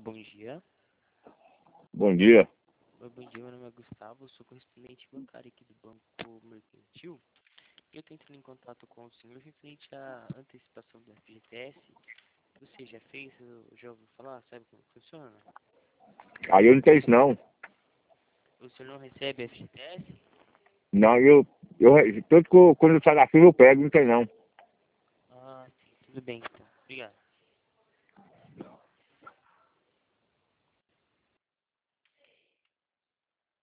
bom dia. Bom dia. Oi, bom dia, meu nome é Gustavo, sou correspondente bancário aqui do Banco Mercantil. E eu estou entrando em contato com o senhor referente à antecipação do FGTS. Você já fez, já ouviu falar, sabe como funciona? Aí eu não tenho isso não. O senhor não recebe FGTS? Não, quando eu saio da fila eu pego, não tem não. Ah, sim, tudo bem então. Obrigado.